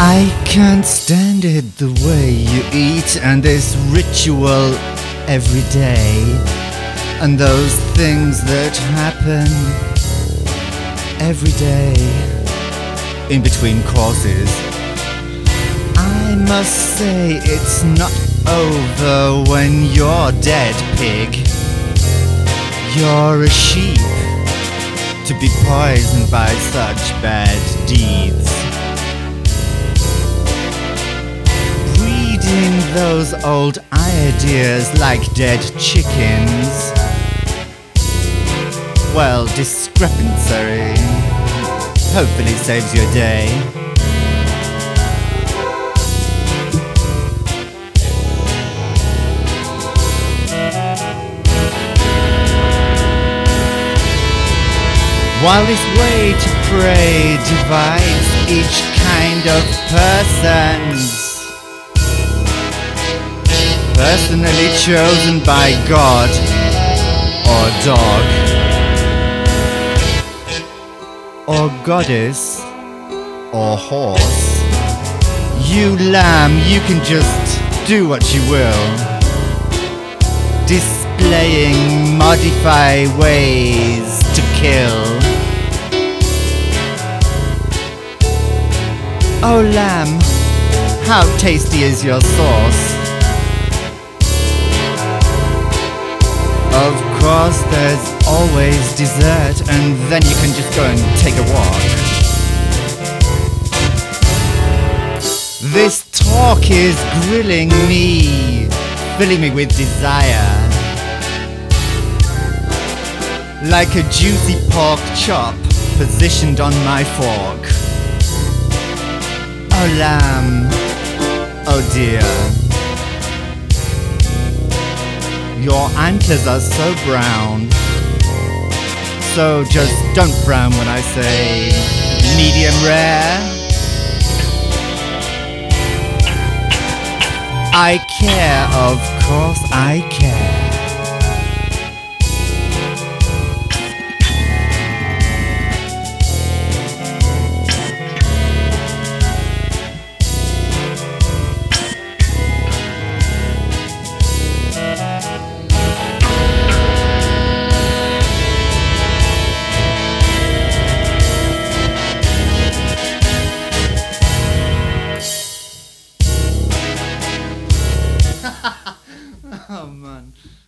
I can't stand it the way you eat, and this ritual every day, and those things that happen every day in between courses. I must say it's not over when you're dead, pig. You're a sheep to be poisoned by such bad deeds. Breeding those old ideas like dead chickens. Well, discrepancy hopefully saves your day. While this way to pray divides each kind of persons, personally chosen by God or dog or goddess or horse. You lamb, you can just do what you will, displaying modify ways to kill. Oh lamb, how tasty is your sauce? Of course there's always dessert, and then you can just go and take a walk. This talk is grilling me, filling me with desire, like a juicy pork chop positioned on my fork. Oh lamb, oh dear, your antlers are so brown, so just don't frown when I say medium rare. I care, of course I care. Oh man.